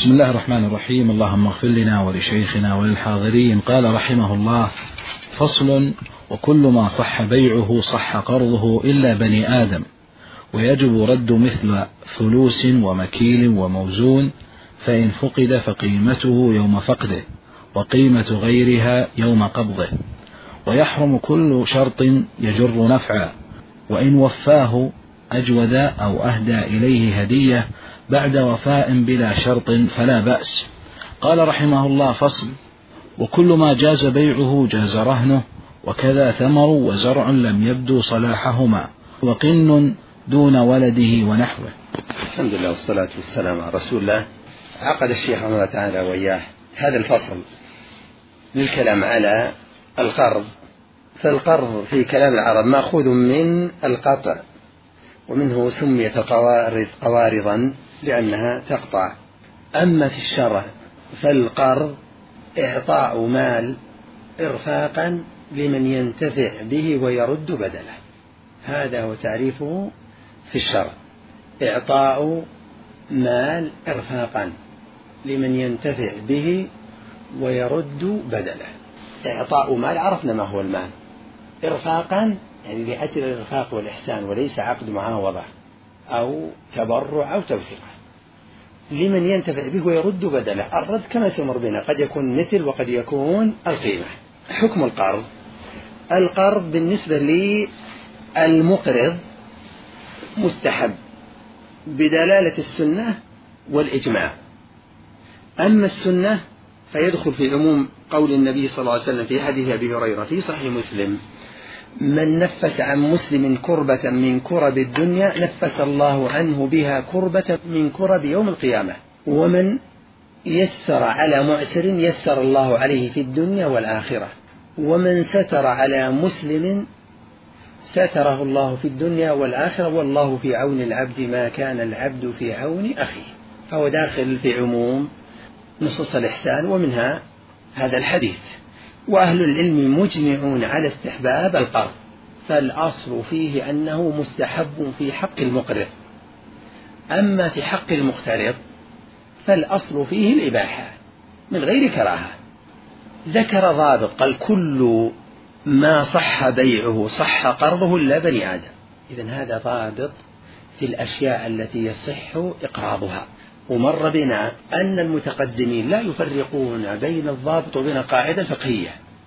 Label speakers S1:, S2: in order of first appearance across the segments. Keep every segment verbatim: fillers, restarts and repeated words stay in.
S1: بسم الله الرحمن الرحيم. اللهم اغفر لنا ولشيخنا وللحاضرين. قال رحمه الله: فصل: وكل ما صح بيعه صح قرضه إلا بني آدم، ويجب رد مثل فلوس ومكيل وموزون، فإن فقد فقيمته يوم فقده، وقيمة غيرها يوم قبضه. ويحرم كل شرط يجر نفعا، وإن وفاه أجود أو أهدى إليه هدية بعد وفاء بلا شرط فلا بأس. قال رحمه الله: فصل: وكل ما جاز بيعه جاز رهنه، وكذا ثمر وزرع لم يبدو صلاحهما، وقن دون ولده ونحوه.
S2: الحمد لله والصلاة والسلام على رسول الله. عقد الشيخ رحمه الله تعالى وإياه هذا الفصل للكلام على القرض. فالقرض في كلام العرب مأخوذ من القطع، ومنه سميت القوارض قوارضا لأنها تقطع. أما في الشرع فالقرض إعطاء مال إرفاقا لمن ينتفع به ويرد بدله، هذا هو تعريفه في الشرع: إعطاء مال إرفاقا لمن ينتفع به ويرد بدله. إعطاء مال عرفنا ما هو المال، إرفاقا يعني لأجل الإرفاق والإحسان وليس عقد معاوضة أو تبرع أو توثيق، لمن ينتفع به ويرد بدله. الرد كما سيمر بنا قد يكون مثل وقد يكون القيمة. حكم القرض: القرض بالنسبة للمقرض مستحب بدلالة السنة والإجماع. أما السنة فيدخل في عموم قول النبي صلى الله عليه وسلم في حديث أبي هريرة في صحيح مسلم: من نفس عن مسلم كربة من كرب الدنيا نفس الله عنه بها كربة من كرب يوم القيامة، ومن يسر على معسر يسر الله عليه في الدنيا والآخرة، ومن ستر على مسلم ستره الله في الدنيا والآخرة، والله في عون العبد ما كان العبد في عون أخيه. فهو داخل في عموم نصوص الإحسان ومنها هذا الحديث. وأهل العلم مجمعون على استحباب القرض، فالأصل فيه أنه مستحب في حق المقرض. أما في حق المقترض فالأصل فيه الإباحة من غير كراهة. ذكر ضابط قال: كل ما صح بيعه صح قرضه إلا بني آدم. إذن هذا ضابط في الأشياء التي يصح إقراضها. ومر بنا أن المتقدمين لا يفرقون بين الضابط وبين القاعدة الفقهية،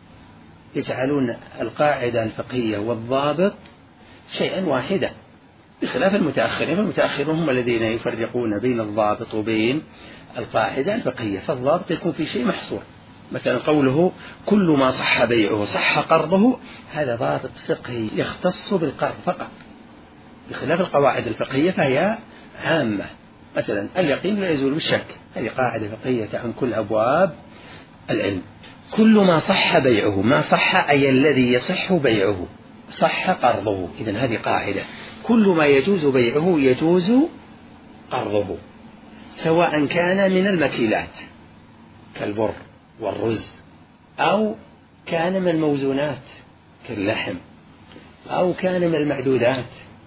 S2: يجعلون القاعدة الفقهية والضابط شيئا واحدا، بخلاف المتأخرين. فالمتأخرون هم الذين يفرقون بين الضابط وبين القاعدة الفقهية. فالضابط يكون في شيء محصور، مثلا قوله كل ما صح بيعه صح قرضه، هذا ضابط فقهي يختص بالقرض فقط، بخلاف القواعد الفقهية فهي عامة. مثلا اليقين لا يزول بالشك، هذه قاعدة فقهية تعم كل أبواب العلم. كل ما صح بيعه، ما صح أي الذي يصح بيعه، صح قرضه. إذن هذه قاعدة: كل ما يجوز بيعه يجوز قرضه، سواء كان من المكيلات كالبر والرز، أو كان من الموزونات كاللحم، أو كان من المعدودات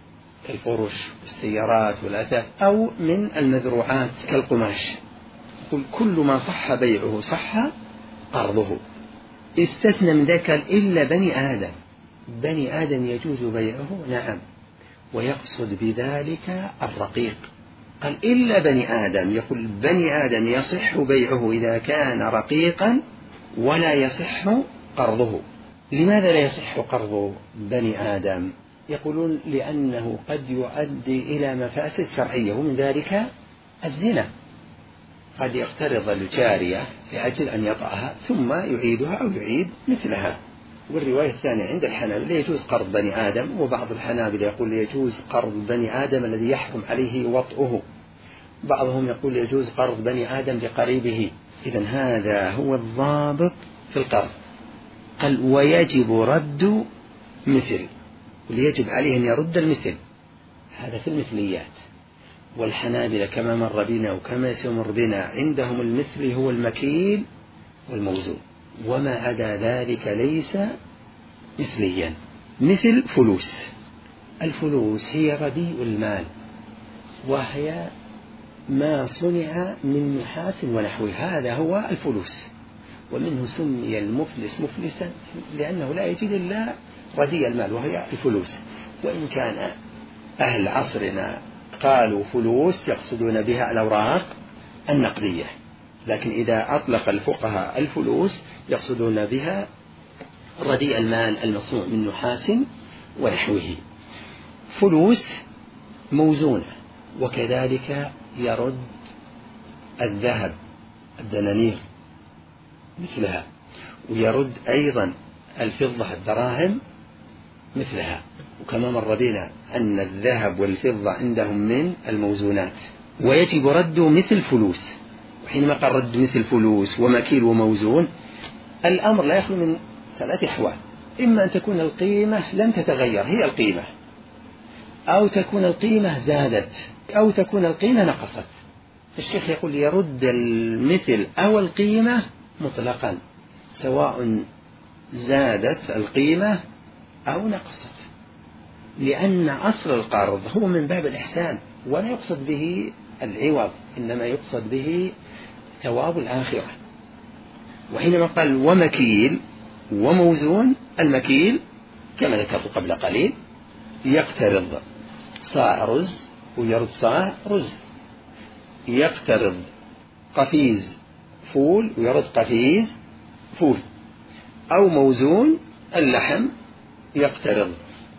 S2: كالفرش والسيارات والأثاث، أو من المزروعات كالقماش. كل ما صح بيعه صح قرضه. استثنى من ذلك إلا بني آدم. بني آدم يجوز بيعه، نعم، ويقصد بذلك الرقيق. قال إلا بني آدم، يقول بني آدم يصح بيعه إذا كان رقيقا ولا يصح قرضه. لماذا لا يصح قرض بني آدم؟ يقولون لأنه قد يؤدي إلى مفاسد شرعية، ومن ذلك الزنا. قد يقترض الجارية لأجل أن يطأها ثم يعيدها أو يعيد مثلها. والرواية الثانية عند الحنابلة يجوز قرض بني آدم، وبعض الحنابلة يقول يجوز قرض بني آدم الذي يحرم عليه وطئه، بعضهم يقول يجوز قرض بني آدم لقريبه. إذن هذا هو الضابط في القرض. قال: ويجب رد مثل، يجب عليه أن يرد المثل، هذا في المثليات. والحنابلة كما مر بنا وكما سيمر بنا عندهم المثل هو المكيل والموزون، وما عدا ذلك ليس مثليا. مثل فلوس، الفلوس هي رديء المال، وهي ما صنع من نحاس ونحوه، هذا هو الفلوس. ومنه سمي المفلس مفلسا لأنه لا يجد إلا رديء المال وهي الفلوس. وإن كان أهل عصرنا قالوا فلوس يقصدون بها الأوراق النقدية، لكن إذا أطلق الفقهاء الفلوس يقصدون بها رديء المال المصنوع من نحاس ونحوه. فلوس موزونة، وكذلك يرد الذهب الدنانير مثلها، ويرد أيضا الفضة الدراهم مثلها. وكما مر بنا أن الذهب والفضة عندهم من الموزونات، ويجب رد مثل فلوس. وحينما قال رد مثل فلوس ومكيل وموزون، الأمر لا يخلو من ثلاث أحوال: إما أن تكون القيمة لم تتغير هي القيمة، أو تكون القيمة زادت، أو تكون القيمة نقصت. الشيخ يقول يرد المثل أو القيمة مطلقا، سواء زادت القيمة أو نقصت، لأن أصل القرض هو من باب الإحسان، ولا يقصد به العوض، إنما يقصد به ثواب الآخرة. وحينما قال ومكيل وموزون، المكيل كما ذكرت قبل قليل يقترض صاع رز ويرد صاع رز، يقترض قفيز فول ويرد قفيز فول. أو موزون اللحم، يقترض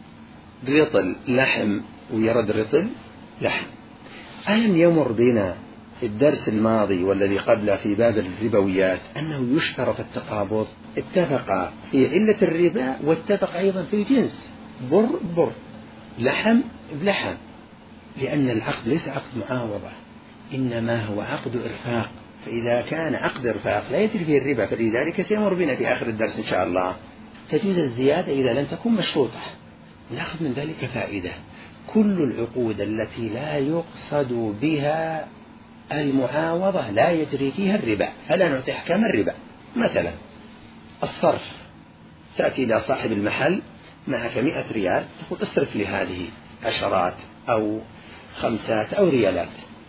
S2: رطل لحم ويرد رطل لحم. ألم يمر بنا في الدرس الماضي والذي قبله في باب الربويات أنه يشترط التقابض؟ اتفق في علة الربا واتفق أيضا في الجنس، بر بر، لحم بلحم، لأن العقد ليس عقد معاوضة، إنما هو عقد إرفاق. فإذا كان عقد إرفاق لا يجري فيه الربا، فلذلك سيمر بنا في آخر الدرس إن شاء الله تجوز الزيادة إذا لم تكن مشروطة. نأخذ من ذلك فائدة: كل العقود التي لا يقصد بها المعاوضة لا يجري فيها الربا، فلا نعطي أحكام الربا. مثلا الصرف، تأتي إلى صاحب المحل معك مئة ريال، تقول اصرف لي هذه عشرات أو خمسات أو ريالات.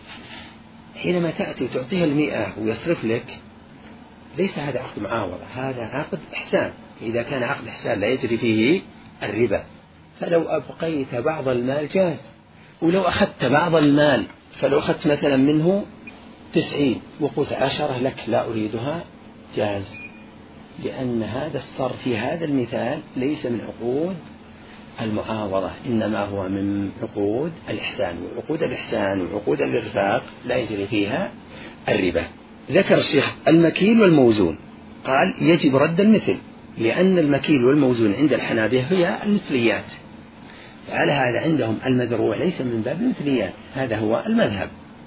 S2: حينما تأتي وتعطيها المئة ويصرف لك، ليس هذا عقد معاوضة، هذا عقد إحسان. إذا كان عقد إحسان لا يجري فيه الربا. فلو أبقيت بعض المال جاز، ولو أخذت بعض المال، فلو أخذت مثلا منه تسعين وقلت عشرة لك لا أريدها، جاز، لأن هذا الصرف في هذا المثال ليس من عقود المعاوضة، إنما هو من عقود الإحسان. وعقود الإحسان وعقود الإرفاق لا يجري فيها الربا. ذكر الشيخ المكيل والموزون، قال يجب رد المثل، لأن المكيل والموزون عند الحنابلة هي المثليات، فعلى هذا عندهم المذروع ليس من باب المثليات، هذا هو المذهب.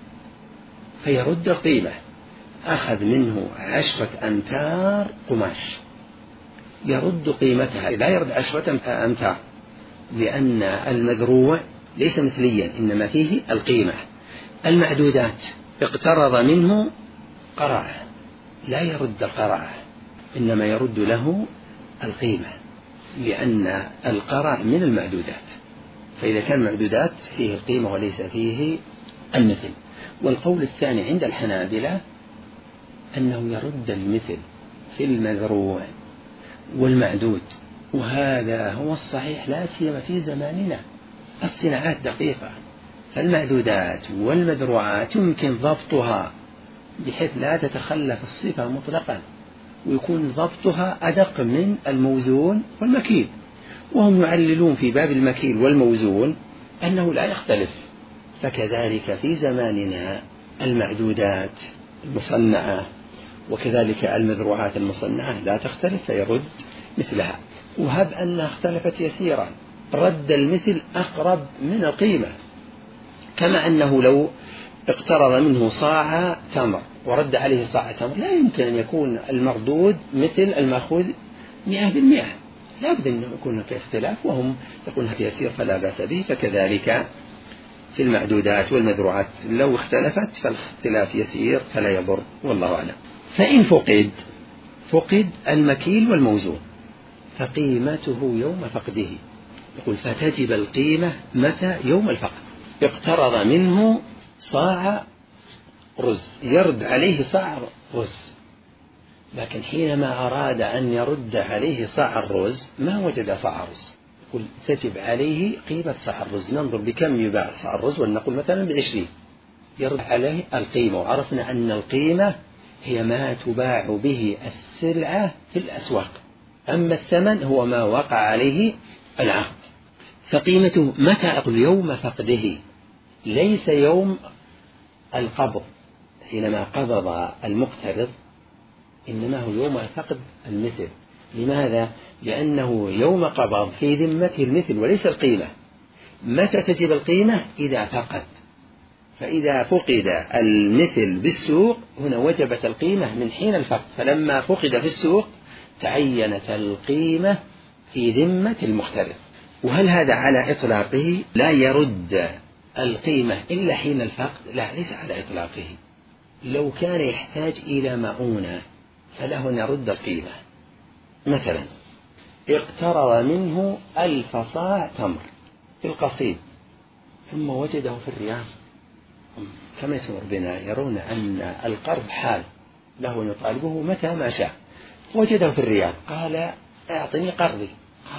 S2: فيرد القيمة. أخذ منه عشرة أمتار قماش، يرد قيمتها، لا يرد عشرة أمتار، لأن المذروع ليس مثليا، إنما فيه القيمة. المعدودات، اقترض منه قرعة، لا يرد القرعة، إنما يرد له القيمة، لأن القرع من المعدودات، فإذا كان معدودات فيه القيمة وليس فيه المثل. والقول الثاني عند الحنابلة أنه يرد المثل في المذروع والمعدود، وهذا هو الصحيح لا سيما في زماننا. الصناعات دقيقة، فالمعدودات والمذروعات يمكن ضبطها بحيث لا تتخلف الصفة مطلقا، ويكون ضبطها أدق من الموزون والمكيل. وهم يعللون في باب المكيل والموزون أنه لا يختلف. فكذلك في زماننا المعدودات المصنعة وكذلك المذروعات المصنعة لا تختلف، فيرد مثلها. وهب أنها اختلفت يسيرا، رد المثل أقرب من القيمة، كما أنه لو اقترض منه صاع تمر ورد عليه صاع تمر، لا يمكن أن يكون المردود مثل المأخوذ مئة بالمئة، لا بد أن يكون في اختلاف، وهم يقولون في يسير فلا بأس به. فكذلك في المعدودات والمذروعات لو اختلفت فالاختلاف يسير فلا يضر، والله أعلم. فإن فقد فقد المكيل والموزون فقيمته يوم فقده، يقول فتجب القيمة متى؟ يوم الفقد. اقترض منه صاع رز يرد عليه صاع رز، لكن حينما أراد أن يرد عليه صاع الرز ما وجد صاع رز، يقول تجب عليه قيمة صاع الرز، ننظر بكم يباع صاع الرز ولنقول مثلا بعشرين، يرد عليه القيمة، وعرفنا أن القيمة هي ما تباع به السلعة في الأسواق، أما الثمن هو ما وقع عليه العقد. فقيمته متى؟ أقول يوم فقده، ليس يوم القبض حينما قبض المقترض، إنما هو يوم فقد المثل. لماذا؟ لأنه يوم قبض في ذمته المثل وليس القيمة. متى تجب القيمة؟ إذا فقد، فإذا فقد المثل بالسوق هنا وجبت القيمة من حين الفقد، فلما فقد في السوق تعينت القيمة في ذمة المقترض. وهل هذا على إطلاقه؟ لا يرد القيمة إلا حين الفقد؟ لا، ليس على إطلاقه. لو كان يحتاج إلى مؤونة فله أن يرد القيمة. مثلا اقترض منه ألف صاع تمر في القصيد ثم وجده في الرياض، كما يسمر بنا يرون أن القرض حال له أن يطالبه متى ما شاء، وجده في الرياض قال أعطني قرضي، قال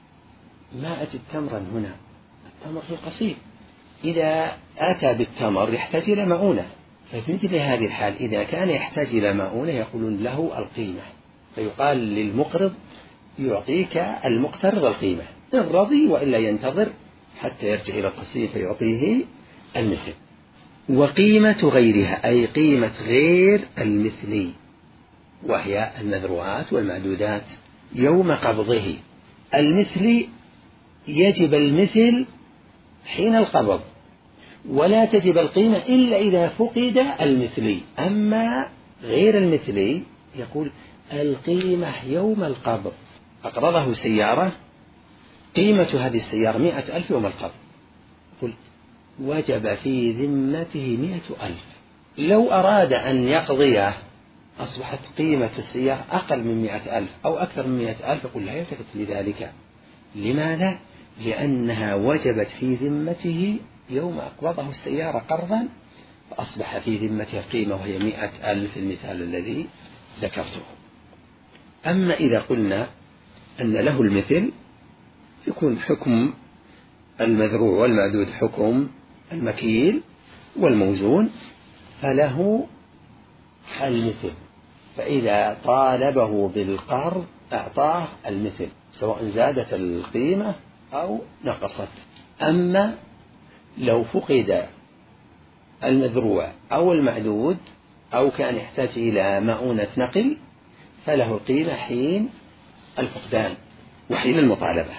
S2: ما أجد تمرا هنا، التمر في القصيد. إذا أتى بالتمر يحتاج إلى مؤونة، ففي مثل هذه الحال إذا كان يحتاج إلى مؤونة يقولون له القيمة، فيقال للمقرض يعطيك المقترض القيمة إن رضي، وإلا ينتظر حتى يرجع إلى القصيد فيعطيه المثل. وقيمة غيرها أي قيمة غير المثلي، وهي المذروعات والمعدودات يوم قبضه. المثلي يجب المثل حين القبض، ولا تجب القيمة إلا إذا فقد المثلي. أما غير المثلي يقول القيمة يوم القبض. أقرضه سيارة، قيمة هذه السيارة مئة ألف يوم القبض، قل وجب في ذمته مئة ألف. لو أراد أن يقضيه أصبحت قيمة السيارة أقل من مئة ألف أو أكثر من مئة ألف، يقول لا يلتفت لذلك. لماذا؟ لأنها وجبت في ذمته يوم أقبضه السيارة قرضا، فأصبح في ذمته قيمة وهي مئة ألف، المثال الذي ذكرته. أما إذا قلنا أن له المثل يكون حكم المذروع والمعدود حكم المكيل والموزون، فله المثل، فإذا طالبه بالقرض أعطاه المثل سواء زادت القيمة أو نقصت. أما لو فقد المذروع أو المعدود أو كان يحتاج إلى مؤونة نقل فله القيمة حين الفقدان وحين المطالبة.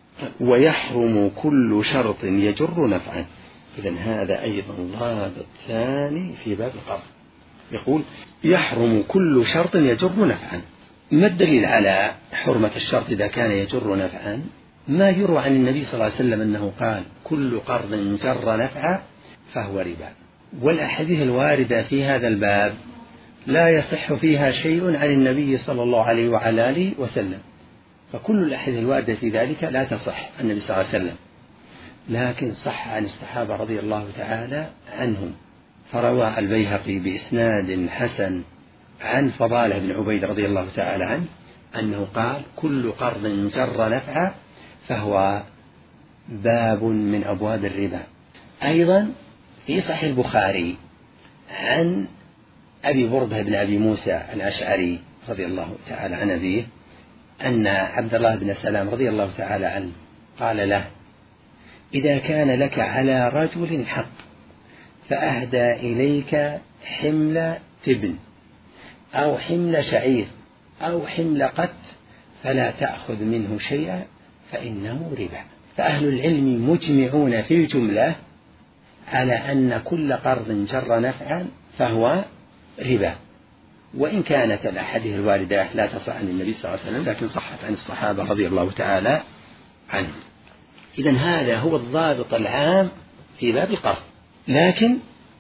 S2: ويحرم كل شرط يجر نفعا. إذن هذا أيضا ضابط ثاني في باب القرض، يقول يحرم كل شرط يجر نفعا. ما الدليل على حرمة الشرط إذا كان يجر نفعا؟ ما يروى عن النبي صلى الله عليه وسلم أنه قال كل قرض جر نفعا فهو ربا، والأحاديث الواردة في هذا الباب لا يصح فيها شيء عن النبي صلى الله عليه وعلى آله وسلم، فكل الأحاديث الواردة في ذلك لا تصح عن النبي صلى الله عليه وسلم، لكن صح عن الصحابة رضي الله تعالى عنهم. فروى البيهقي بإسناد حسن عن فضالة بن عبيد رضي الله تعالى عنه أنه قال كل قرض جر نفعا فهو باب من أبواب الربا. أيضا في صحيح البخاري عن أبي بردة بن أبي موسى الأشعري رضي الله تعالى عن أبيه أن عبد الله بن سلام رضي الله تعالى عنه قال له إذا كان لك على رجل حق فأهدى إليك حمل تبن أو حمل شعير أو حمل قت فلا تأخذ منه شيئا فإنه ربا. فأهل العلم مجمعون في الجملة على أن كل قرض جر نفعا فهو ربا، وإن كانت الأحاديث الواردة لا تصح عن النبي صلى الله عليه وسلم لكن صحت عن الصحابة رضي الله تعالى عنهم. إذن هذا هو الضابط العام في باب القرض. لكن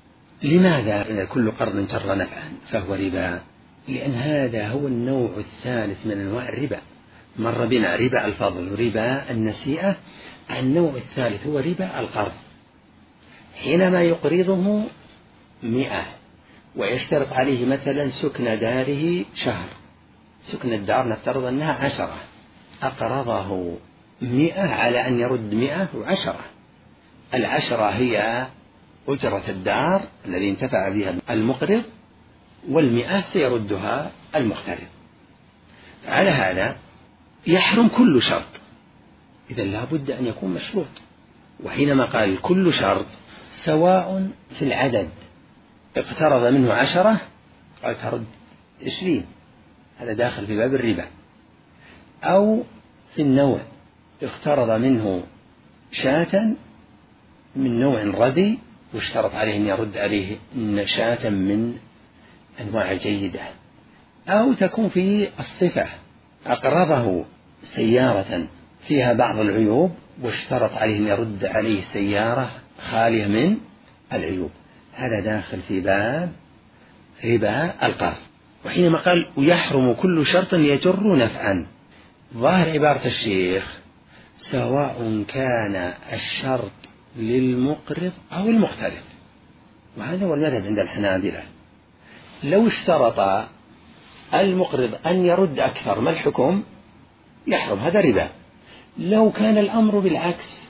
S2: لماذا كل قرض جر نفعا فهو ربا؟ لأن هذا هو النوع الثالث من أنواع الربا. مر بنا ربا الفضل وربا النسيئة، النوع الثالث هو ربا القرض. حينما يقرضه مئة ويشترط عليه مثلا سكن داره شهر، سكن الدار نفترض أنها عشرة، أقرضه مئة على أن يرد مئة وعشرة، العشرة هي أجرة الدار الذي انتفع بها المقرض، والمئة سيردها المقترض. على هذا يحرم كل شرط، إذا لا بد أن يكون مشروط. وحينما قال كل شرط سواء في العدد، اقترض منه عشرة قال ترد عشرين، هذا داخل في باب الربا، أو في النوع، اقترض منه شاة من نوع ردي واشترط عليه أن يرد عليه شاة من أنواع جيدة، أو تكون في الصفة، أقرضه سيارة فيها بعض العيوب واشترط عليه أن يرد عليه سيارة خالية من العيوب، هذا داخل في باب ربا القرض. وحينما قال ويحرم كل شرط يجر نفعا، ظاهر عبارة الشيخ سواء كان الشرط للمقرض أو المقترض، وهذا هو المذهب عند الحنابلة. لو اشترط المقرض أن يرد أكثر ما الحكم؟ يحرم، هذا ربا. لو كان الأمر بالعكس،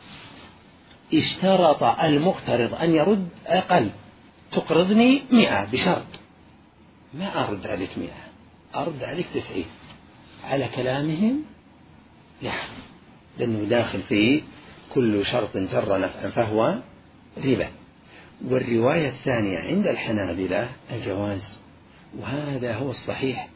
S2: اشترط المقترض أن يرد أقل، تقرضني مئة بشرط ما أرد عليك مئة، أرد عليك تسعين، على كلامهم يحرم، لأنه داخل في كل شرط جر نفعا فهو ربا. والرواية الثانية عند الحنابلة الجواز، وهذا هو الصحيح،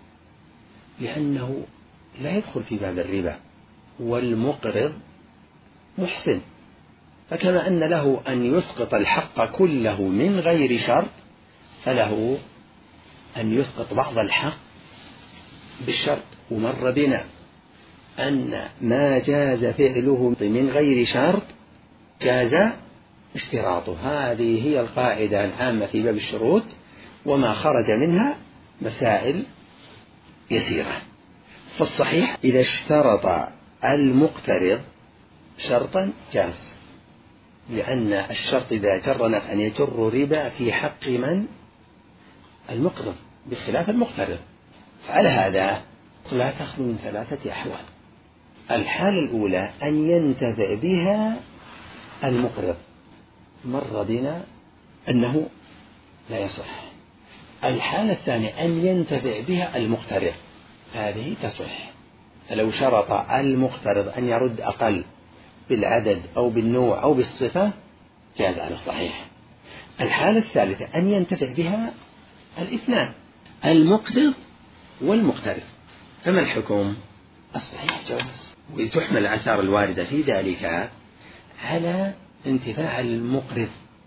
S2: لأنه لا يدخل في باب الربا، والمقرض محسن، فكما أن له أن يسقط الحق كله من غير شرط، فله أن يسقط بعض الحق بالشرط. ومر بنا أن ما جاز فعله من غير شرط جاز اشتراطه، هذه هي القاعدة العامة في باب الشروط، وما خرج منها مسائل يسيرة. فالصحيح إذا اشترط المقترض شرطا جاز، لأن الشرط إذا جر نفعا يجر ربا في حق من؟ المقرض، بخلاف المقترض. فعلى هذا لا تخلو من ثلاثة أحوال. الحالة الأولى أن ينتفع بها المقرض، مر بنا أنه لا يصح. الحالة الثانية أن ينتفع بها المقترض، هذه تصح. فلو شرط المقترض أن يرد أقل بالعدد أو بالنوع أو بالصفة جاز على الصحيح. الحالة الثالثة أن ينتفع بها الاثنان، المقرض والمقترض، فما الحكم؟ الصحيح جواز، وتحمل الآثار الواردة في ذلك على انتفاع المقرض.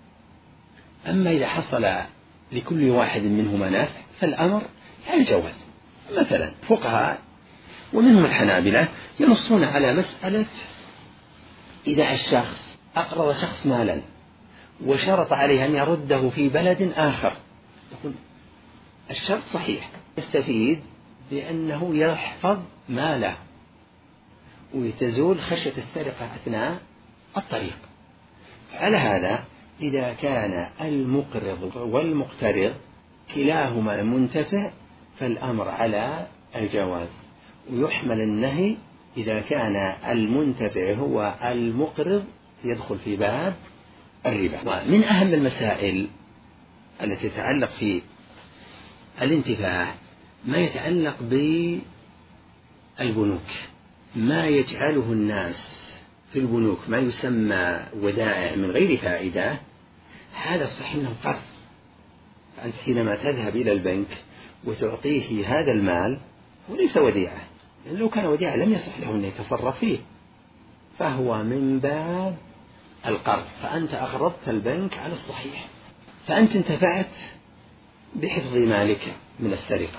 S2: أما إذا حصل لكل واحد منهما نافع فالأمر على الجواز. مثلا فقهاء ومنهم الحنابلة ينصون على مسألة إذا الشخص أقرض شخص مالا وشرط عليه أن يرده في بلد آخر، يقول الشرط صحيح، يستفيد بأنه يحفظ ماله ويتزول خشية السرقة أثناء الطريق. على هذا إذا كان المقرض والمقترض كلاهما منتفع فالأمر على الجواز، ويحمل النهي إذا كان المنتفع هو المقرض يدخل في باب الربا. ومن أهم المسائل التي تتعلق في الانتفاع ما يتعلق بالبنوك، ما يجعله الناس في البنوك ما يسمى ودائع من غير فائدة، هذا صحيح أنه قرض. فأنت حينما تذهب إلى البنك وتعطيه هذا المال هو ليس وديعة، لأن لو كان وديعة لم يصح له أن يتصرف فيه، فهو من باب القرض، فأنت أقرضت البنك على الصحيح، فأنت انتفعت بحفظ مالك من السرقة،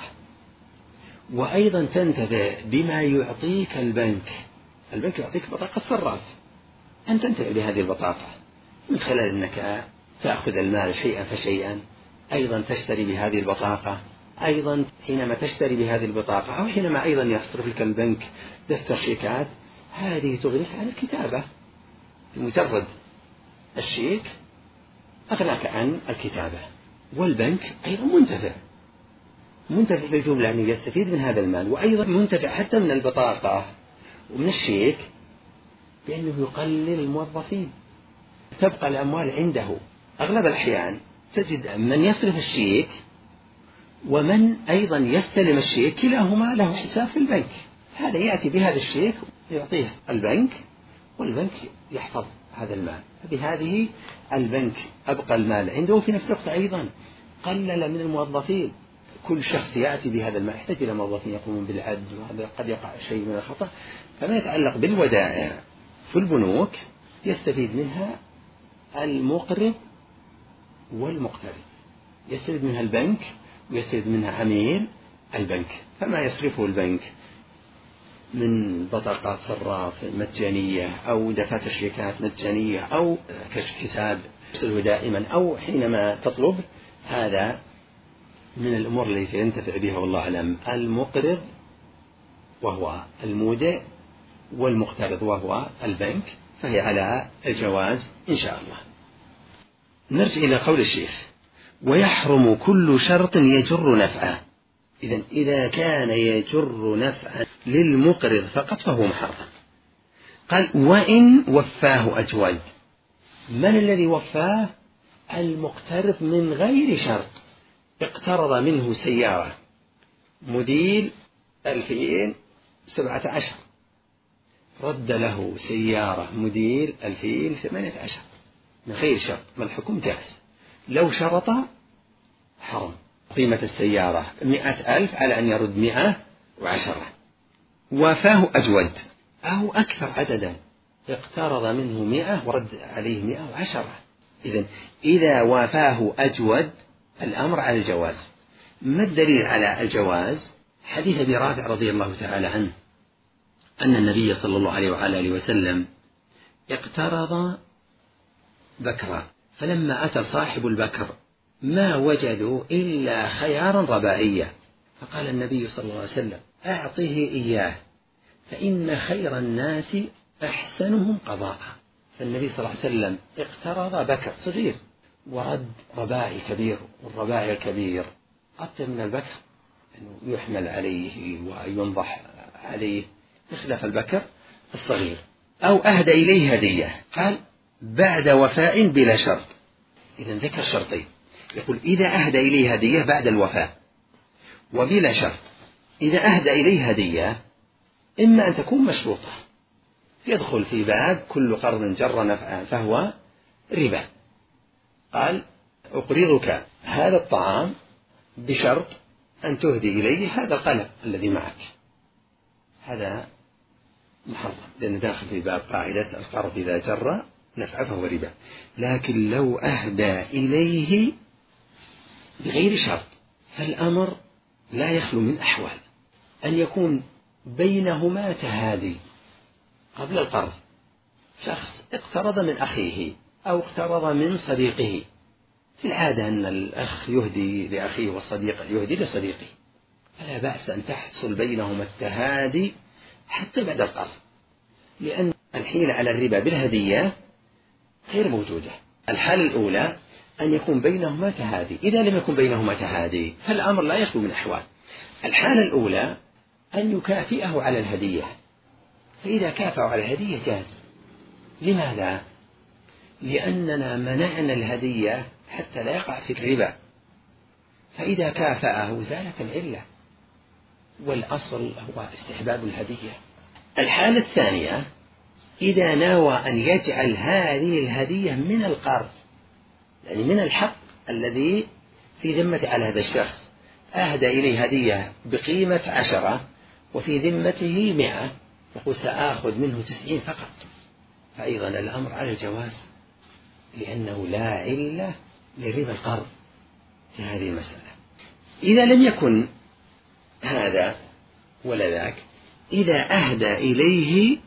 S2: وأيضا تنتفع بما يعطيك البنك. البنك يعطيك بطاقة صراف، أنت تنتفع بهذه البطاقة من خلال أنك تأخذ المال شيئا فشيئا، أيضا تشتري بهذه البطاقة، أيضا حينما تشتري بهذه البطاقة أو حينما أيضا يصرف لك البنك دفتر شيكات، هذه تغنيك عن الكتابة، مجرد الشيك أغناك عن الكتابة. والبنك أيضا منتفع منتفع في الجملة أنه يستفيد من هذا المال، وأيضا منتفع حتى من البطاقة ومن الشيك بأنه يقلل الموظفين، تبقى الأموال عنده. أغلب الأحيان تجد من يصرف الشيك ومن أيضا يستلم الشيك كلاهما له حساب في البنك، هذا يأتي بهذا الشيك يعطيه البنك والبنك يحفظ هذا المال، بهذه البنك أبقى المال عنده، وفي نفس الوقت أيضا قلل من الموظفين. كل شخص يأتي بهذا المال يحتاج إلى موظفين يقومون بالعد، وهذا قد يقع شيء من الخطأ. فما يتعلق بالودائع في البنوك يستفيد منها المقرض والمقترض، يستفيد منها البنك ويستفيد منها عميل البنك. فما يصرفه البنك من بطاقات صراف مجانية أو دفاتر شيكات مجانية أو كشف حساب يرسله دائما أو حينما تطلب، هذا من الأمور التي ينتفع بها والله أعلم المقرض وهو المودع والمقترض وهو البنك، فهي على الجواز إن شاء الله. نرجع إلى قول الشيخ: ويحرم كل شرط يجر نفعه. إذن إذا كان يجر نفعا للمقرض فقط فهو محرم. قال: وإن وفاه أجود. من الذي وفاه؟ المقترض من غير شرط، اقترض منه سيارة موديل ألفين سبعة عشر، رد له سيارة موديل ألفين ثمانية عشر من غير شرط، ما الحكم جائز. لو شرط حرم. قيمة السيارة مئة ألف على أن يرد مئة وعشرة. وافاه أجود أو أكثر عددا، اقترض منه مئة ورد عليه مئة وعشرة. إذن إذا وافاه أجود الأمر على الجواز. ما الدليل على الجواز؟ حديث أبي رافع رضي الله تعالى عنه أن النبي صلى الله عليه وعلى آله وسلم اقترض بكرا، فلما أتى صاحب البكر ما وجدوا إلا خيارا رباعية، فقال النبي صلى الله عليه وسلم: أعطه إياه فإن خير الناس أحسنهم قضاء. فالنبي صلى الله عليه وسلم اقترض بكر صغير ورد رباعي كبير، والرباعي الكبير أطيب من البكر أنه يحمل عليه وينضح عليه بخلاف البكر الصغير. أو أهدى إليه هدية، قال: بعد وفاء بلا شرط. إذن ذكر شرطين، يقول: إذا أهدى إليه هدية بعد الوفاء وبلا شرط. إذا أهدى إليه هدية إما أن تكون مشروطة، يدخل في باب كل قرض جر نفعا فهو ربا. قال: أقرضك هذا الطعام بشرط أن تهدي إليه هذا القلم الذي معك، هذا محرم لأنه داخل في باب قاعدة القرض إذا جر نفعه فهو ربا. لكن لو أهدى إليه بغير شرط فالأمر لا يخلو من أحوال: أن يكون بينهما تهادي قبل القرض، شخص اقترض من أخيه أو اقترض من صديقه، في العادة أن الأخ يهدي لأخيه والصديق يهدي لصديقه، فلا بأس أن تحصل بينهما التهادي حتى بعد القرض، لأن الحيلة على الربا بالهدية غير موجودة. الحالة الأولى أن يكون بينهما تهادي، إذا لم يكن بينهما تهادي فالأمر لا يخلو من أحوال. الحالة الأولى أن يكافئه على الهدية، فإذا كافأه على الهدية جاز. لماذا؟ لأننا منعنا الهدية حتى لا يقع في الربا، فإذا كافأه زالت العلة، والأصل هو استحباب الهدية. الحالة الثانية إذا ناوى أن يجعل هذه الهدية من القرض، يعني من الحق الذي في ذمة على هذا الشخص، أهدى إليه هدية بقيمة عشرة وفي ذمته مئة، يقول سآخذ منه تسعين فقط، فأيضا الأمر على الجواز، لأنه لا علة لربا القرض في هذه المسألة. إذا لم يكن هذا ولا ذاك، إذا أهدى إليه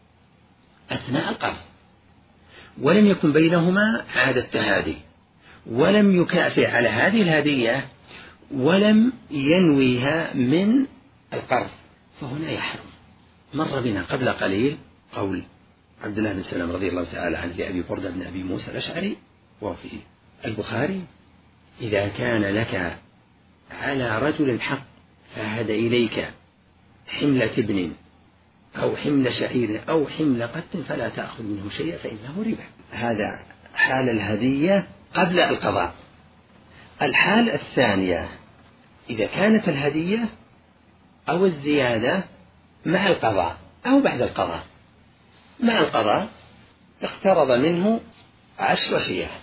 S2: أثناء القرض ولم يكن بينهما عادة تهادي ولم يكافئ على هذه الهدية ولم ينويها من القرض، فهنا يحرم. مر بنا قبل قليل قول عبد الله بن سلام رضي الله تعالى عنه لأبي بردة بن أبي موسى الأشعري وهو في البخاري: إذا كان لك على رجل حق فهد إليك حملة ابن أو حمل شعير أو حمل قط فلا تأخذ منه شيئا فإنه ربا. هذا حال الهدية قبل القضاء. الحال الثانية إذا كانت الهدية أو الزيادة مع القضاء أو بعد القضاء. مع القضاء اقترض منه عشر شياه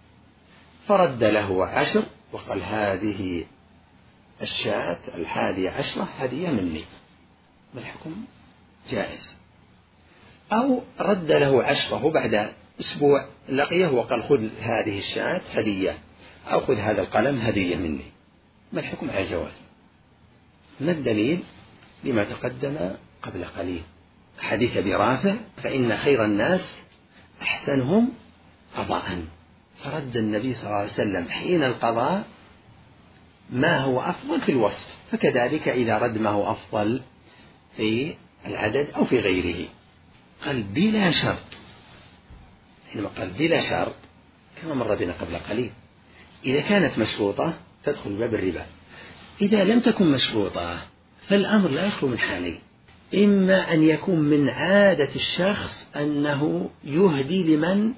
S2: فرد له عشر وقال هذه الشاة الحادية عشرة هدية مني، ما الحكم؟ جائز. أو رد له عشرة بعد أسبوع لقيه وقال خذ هذه الشاة هدية أو خذ هذا القلم هدية مني، ما الحكم؟ على الجواز. ما الدليل؟ لما تقدم قبل قليل حديث أبي رافع فإن خير الناس أحسنهم قضاء، فرد النبي صلى الله عليه وسلم حين القضاء ما هو أفضل في الوصف، فكذلك إذا رد ما هو أفضل في العدد أو في غيره. قال بلا شرط، حينما قال بلا شرط كما مر بنا قبل قليل إذا كانت مشروطة تدخل باب الربا. إذا لم تكن مشروطة فالأمر لا يخلو من حالين، إما أن يكون من عادة الشخص أنه يهدي لمن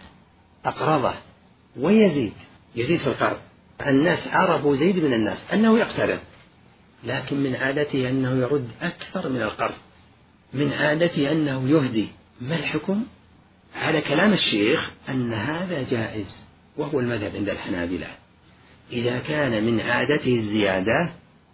S2: أقرضه ويزيد يزيد في القرض. الناس عرفوا زيد من الناس أنه يقترض، لكن من عادته أنه يرد أكثر من القرض، من عادته أنه يهدي. ما الحكم؟ على كلام الشيخ أن هذا جائز، وهو المذهب عند الحنابلة. إذا كان من عادته الزيادة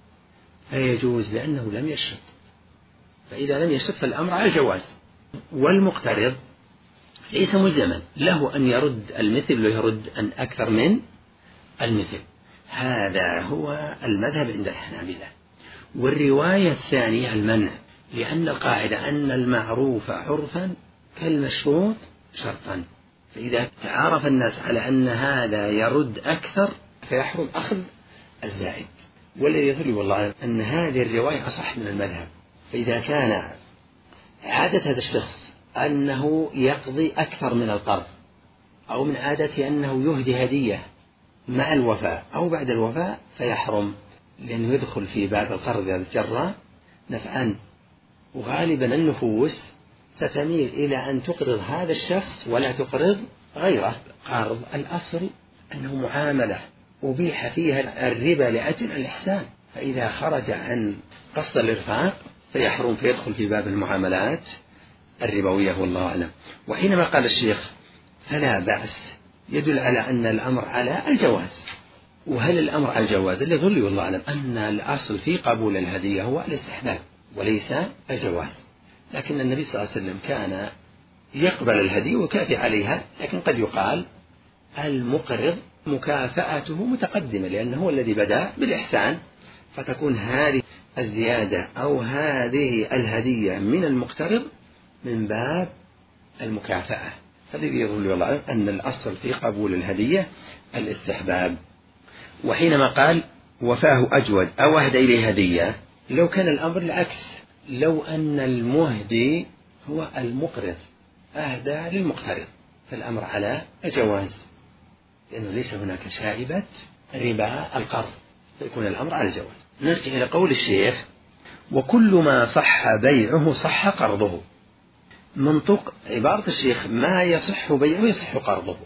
S2: فيجوز لأنه لم يشرط، فإذا لم يشرط فالأمر على الجواز. والمقترض ليس ملزما، له أن يرد المثل ويرد أن أكثر من المثل. هذا هو المذهب عند الحنابلة. والرواية الثانية المنع، لأن القاعدة أن المعروف عرفا كالمشروط شرطا، فإذا تعارف الناس على أن هذا يرد أكثر فيحرم أخذ الزائد. والذي يدل والله أن هذه الرواية أصح من المذهب. فإذا كان عادة هذا الشخص أنه يقضي أكثر من القرض، أو من عادته أنه يهدي هدية مع الوفاء أو بعد الوفاء فيحرم، لأنه يدخل في باب القرض إذا جرى نفعا. وغالبا النفوس ستميل إلى أن تقرض هذا الشخص ولا تقرض غيره. قرض الأصل أنه معاملة أبيح فيها الربا لأجل الإحسان، فإذا خرج عن قصد الإرفاق فيحرم، فيدخل في باب المعاملات الربوية والله أعلم. وحينما قال الشيخ فلا بأس يدل على أن الأمر على الجواز. وهل الأمر على الجواز؟ اللي يدل والله أعلم أن الأصل في قبول الهدية هو الاستحباب وليس الجواز. لكن النبي صلى الله عليه وسلم كان يقبل الهدية ويكافئ عليها، لكن قد يقال المقرض مكافأته متقدمة لأنه هو الذي بدأ بالإحسان، فتكون هذه الزيادة أو هذه الهدية من المقترض من باب المكافأة. فالذي يظل والله أن الأصل في قبول الهدية الاستحباب. وحينما قال وفاه أجود أو أهدى إليه هدية، لو كان الأمر العكس، لو أن المهدي هو المقرض أهدى للمقترض فالأمر على الجواز، لأنه ليس هناك شائبة ربا القرض، فيكون الأمر على الجواز. نرجع إلى قول الشيخ وكل ما صح بيعه صح قرضه. منطق عبارة الشيخ ما يصح بيعه يصح قرضه،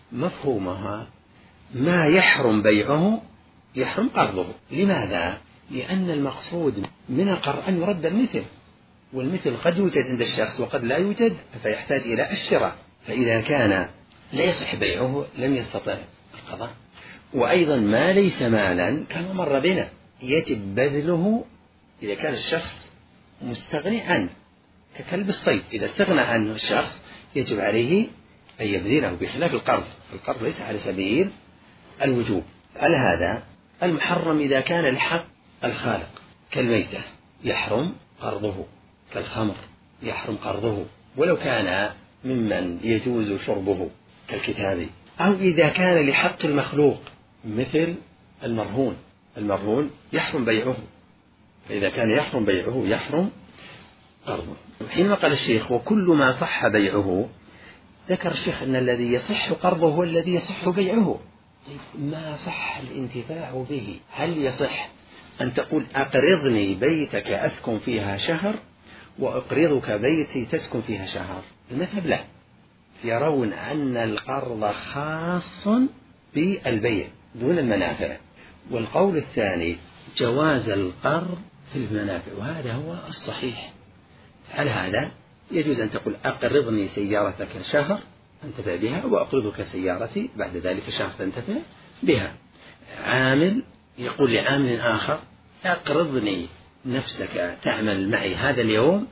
S2: مفهومها ما يحرم بيعه يحرم قرضه. لماذا؟ لأن المقصود من القرض أن يرد المثل، والمثل قد يوجد عند الشخص وقد لا يوجد فيحتاج إلى الشراء، فإذا كان لا يصح بيعه لم يستطع القضاء. وأيضا ما ليس مالا كما مر بنا يجب بذله إذا كان الشخص مستغني عنه، ككلب الصيد إذا استغنى عنه الشخص يجب عليه أن يبذله، بخلاف القرض، القرض ليس على سبيل الوجوب. على هذا المحرم إذا كان الحق الخالق كالميتة يحرم قرضه، كالخمر يحرم قرضه ولو كان ممن يجوز شربه كالكتاب. أو إذا كان لحق المخلوق مثل المرهون، المرهون يحرم بيعه، فإذا كان يحرم بيعه يحرم قرضه. حينما قال الشيخ وكل ما صح بيعه، ذكر الشيخ أن الذي يصح قرضه هو الذي يصح بيعه، ما صح الانتفاع به. هل يصح أن تقول أقرضني بيتك أسكن فيها شهر وأقرضك بيتي تسكن فيها شهر؟ المذهب لا، يرون أن القرض خاص بالبيع دون المنافع. والقول الثاني جواز القرض في المنافع، وهذا هو الصحيح. على هذا يجوز أن تقول أقرضني سيارتك شهر أنتفع بها وأقرضك سيارتي بعد ذلك شهر تنتفع بها. عامل يقول لعامل آخر أقرضني نفسك تعمل معي هذا اليوم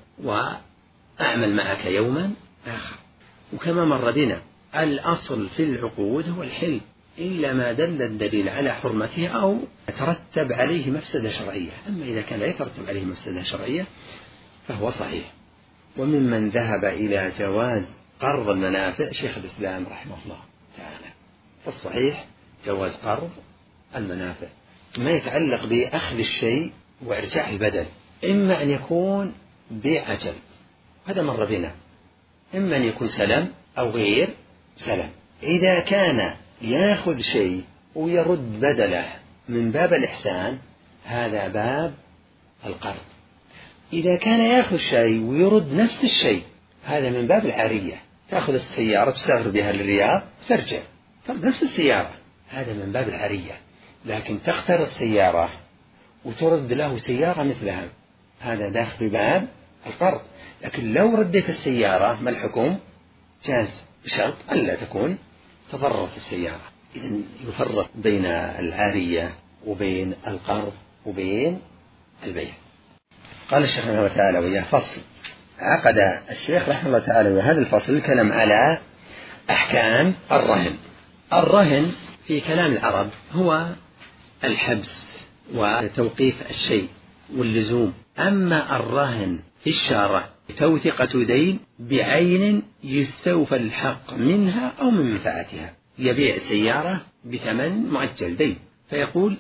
S2: وأعمل معك يوما آخر. وكما مر بنا الأصل في العقود هو الحل إلا ما دل الدليل على حرمتها أو ترتب عليه مفسدة شرعية. أما إذا كان لا يترتب عليه مفسدة شرعية فهو صحيح. وممن ذهب إلى جواز قرض المنافع شيخ الإسلام رحمه الله تعالى. فالصحيح جواز قرض المنافع ما يتعلق بأخذ الشيء وإرجاع البدل، إما أن يكون بعجل هذا مر بنا، إما أن يكون سلم أو غير سلم. إذا كان يأخذ شيء ويرد بدله من باب الإحسان هذا باب القرض. إذا كان يأخذ شيء ويرد نفس الشيء هذا من باب العارية، تأخذ السيارة تسافر بها للرياض ترجع ترد نفس السيارة هذا من باب العارية. لكن تختار السيارة وترد له سيارة مثلها هذا داخل بباب القرض. لكن لو رديت السيارة ما الحكم؟ جاز بشرط ألا تكون تضررت السيارة. إذن يفرق بين العارية وبين القرض وبين البيع. قال الشيخ رحمه الله تعالى وياه فصل. عقد الشيخ رحمه الله تعالى وهذا الفصل الكلام على أحكام الرهن. الرهن في كلام العرب هو الحبس وتوقيف الشيء واللزوم. أما الرهن في الشارع توثيقة دين بعين يستوفى الحق منها أو من منفعتها. يبيع سيارة بثمن معجل دين فيقول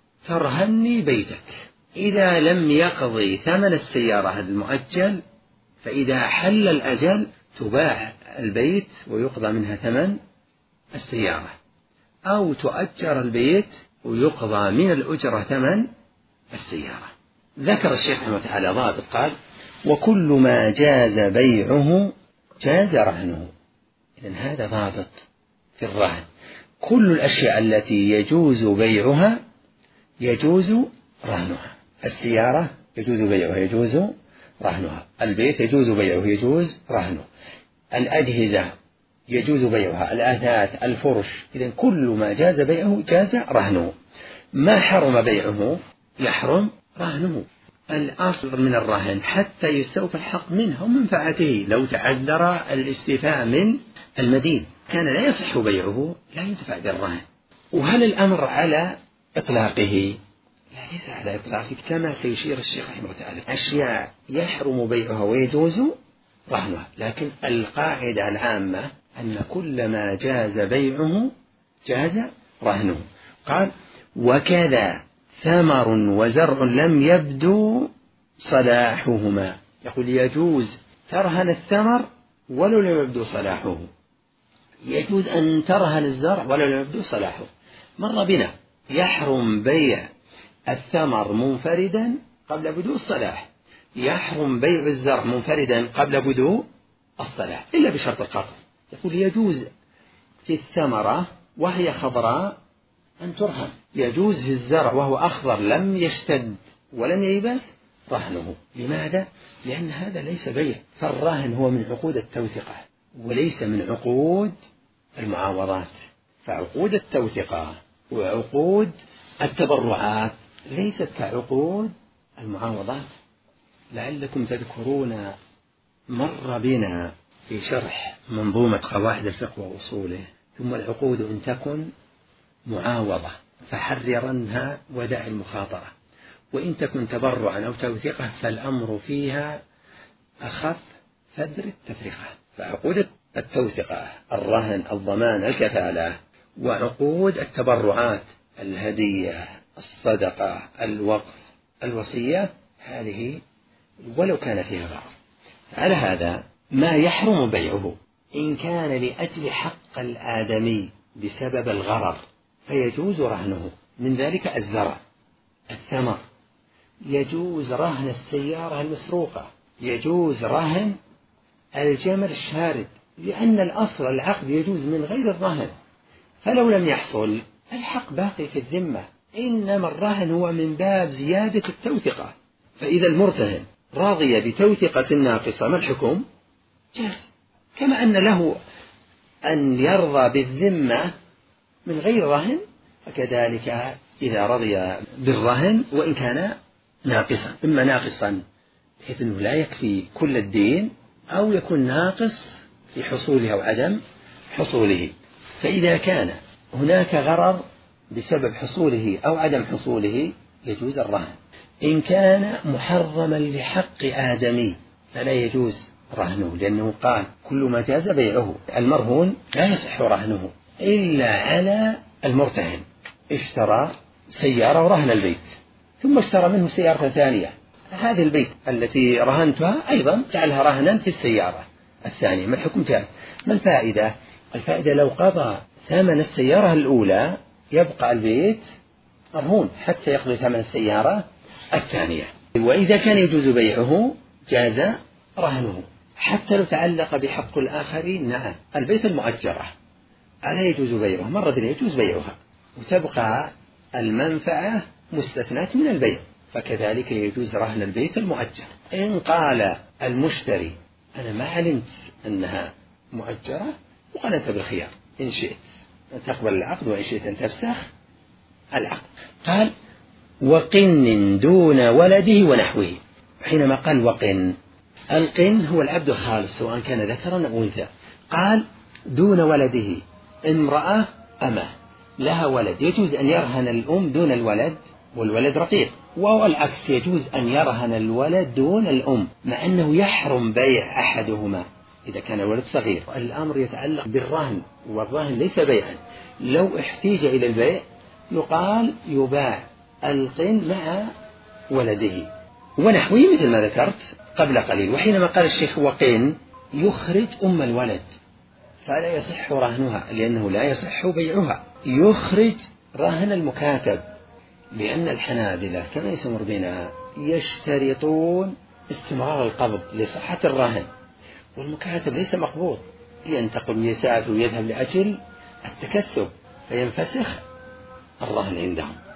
S2: ترهني بيتك، إذا لم يقضي ثمن السيارة المعجل فإذا حل الأجل تباع البيت ويقضى منها ثمن السيارة، أو تؤجر البيت ويقضى من الأجرة ثمن السيارة. ذكر الشيخ رحمه الله تعالى ضابط قال وكل ما جاز بيعه جاز رهنه. إذن هذا ضابط في الرهن، كل الأشياء التي يجوز بيعها يجوز رهنها. السيارة يجوز بيعها يجوز رهنها، البيت يجوز بيعه يجوز رهنه، الأجهزة يجوز بيعها، الأثاث، الفرش. إذن كل ما جاز بيعه جاز رهنه، ما حرم بيعه يحرم رهنه. الأصل من الرهن حتى يستوفى الحق منه ومنفعته. لو تعذر الاستيفاء من المدين كان لا يصح بيعه لا ينتفع بالرهن. وهل الأمر على إطلاقه؟ لا ليس على إطلاقه، كما سيشير الشيخ رحمه الله تعالى أشياء يحرم بيعها ويجوز رهنها، لكن القاعدة العامة أن كل ما جاز بيعه جاز رهنه. قال وكذا ثمر وزرع لم يبدو صلاحهما. يقول يجوز ترهن الثمر ولو لم يبدو صلاحه، يجوز أن ترهن الزرع ولو لم يبدو صلاحه. مر بنا يحرم بيع الثمر منفردا قبل بدو الصلاح، يحرم بيع الزرع منفردا قبل بدو الصلاح إلا بشرط القطع. يقول يجوز في الثمرة وهي خضراء أن ترهن، يجوز في الزرع وهو أخضر لم يشتد ولم ييبس رهنه. لماذا؟ لأن هذا ليس بيع، فالرهن هو من عقود التوثقة وليس من عقود المعاوضات. فعقود التوثقة وعقود التبرعات ليست كعقود المعاوضات. لعلكم تذكرون مر بنا في شرح منظومة قواعد الفقه وأصوله ثم العقود إن تكن معاوضة فحررنها ودع المخاطرة، وإن تكن تبرعا أو توثيقة فالأمر فيها أخف فدر التفرقة. فعقود التوثقة الرهن الضمان الكفالة، وعقود التبرعات الهدية الصدقة الوقف الوصية هذه ولو كان فيها غرض. على هذا ما يحرم بيعه إن كان لأجل حق الآدمي بسبب الغرر فيجوز رهنه. من ذلك الزرع، الثمر، يجوز رهن السيارة المسروقة، يجوز رهن الجمل الشارد، لأن الأصل العقد يجوز من غير الرهن، فلو لم يحصل الحق باقي في الذمة، إنما الرهن هو من باب زيادة التوثقة. فإذا المرتهن راضي بتوثقة ناقصة ما الحكم؟ جاز، كما أن له أن يرضى بالذمة من غير رهن، فكذلك إذا رضي بالرهن وإن كان ناقصا، إما ناقصا بحيث أنه لا يكفي كل الدين، أو يكون ناقص في حصوله أو عدم حصوله. فإذا كان هناك غرر بسبب حصوله أو عدم حصوله يجوز الرهن. إن كان محرما لحق آدمي فلا يجوز رهنه، لأنه قال كل ما جاز بيعه. المرهون لا يصح رهنه إلا على المرتهن. اشترى سيارة ورهن البيت، ثم اشترى منه سيارة ثانية، هذه البيت التي رهنتها أيضا جعلها رهنا في السيارة الثانية، ما الحكم جاز؟ ما الفائدة؟ الفائدة لو قضى ثمن السيارة الأولى يبقى البيت مرهون حتى يقضي ثمن السيارة الثانية. وإذا كان يجوز بيعه جاز رهنه، حتى لو تعلق بحق الآخرين. نعم، البيت المؤجرة ألا يجوز بيعه؟ مرة يجوز بيعها وتبقى المنفعة مستثناة من البيع، فكذلك يجوز رهن البيت المؤجر. إن قال المشتري أنا ما علمت أنها مؤجرة، وقال أنت بالخيار، إن شئت أن تقبل العقد وإن شئت أن تفسخ العقد. قال وقن دون ولده ونحوه. حينما قال وقن، القن هو العبد الخالص سواء كان ذكرا أو أنثى. قال دون ولده، امرأة أمه لها ولد يجوز أن يرهن الأم دون الولد، والولد رقيق، وهو العكس، يجوز أن يرهن الولد دون الأم، مع أنه يحرم بيع أحدهما إذا كان الولد صغير. الأمر يتعلق بالرهن، والرهن ليس بيعا. لو احتيج إلى البيع يقال يباع القن مع ولده ونحوه مثل ما ذكرت قبل قليل. وحينما قال الشيخ وقن يخرج أم الولد فلا يصح رهنها، لأنه لا يصح بيعها. يخرج رهن المكاتب، لأن الحنابلة كما يسمر بنا يشترطون استمرار القبض لصحة الرهن، والمكاتب ليس مقبوض، ينتقل يسافر ويذهب لأجل التكسب فينفسخ الرهن عندهم.